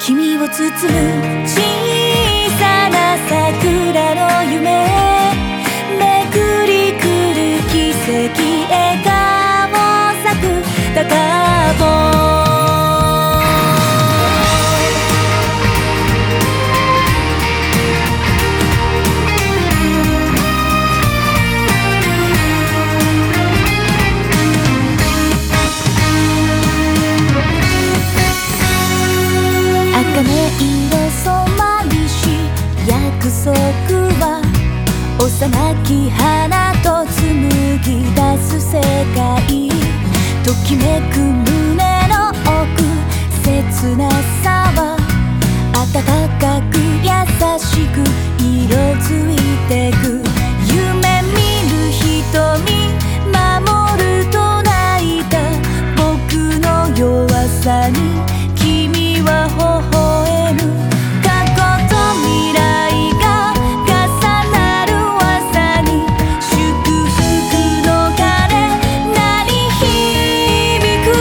君を包む小さな桜の夢、めくりくる奇跡、笑顔咲く高ぼ茜色染まりし約束は、幼き花と紡ぎ出す世界、ときめく胸の奥、切なさは温かく優しく色づいてく。夢見る瞳、守ると泣いた僕の弱さに君は微笑む。過去と未来が重なる朝に祝福の鐘鳴り響く。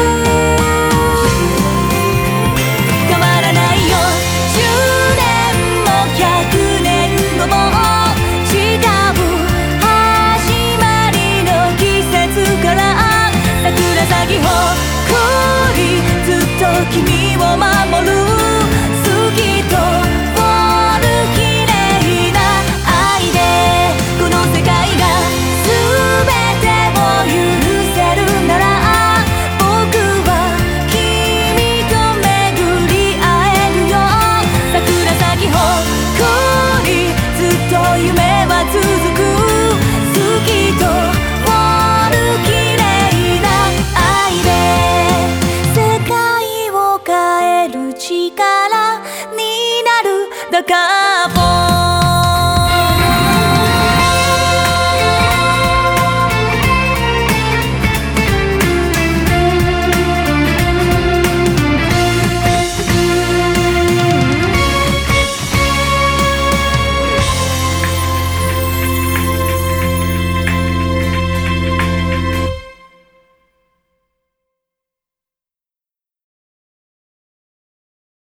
変わらないよ10年も100年後も違う始まりの季節から、桜咲き誇りずっと君を守る。好きと凍る綺麗な愛でこの世界が全てを許せるなら、僕は君と巡り会えるよ。桜咲き誇りずっと夢は続く。好きと凍る綺麗な愛で世界を変える力になる。だから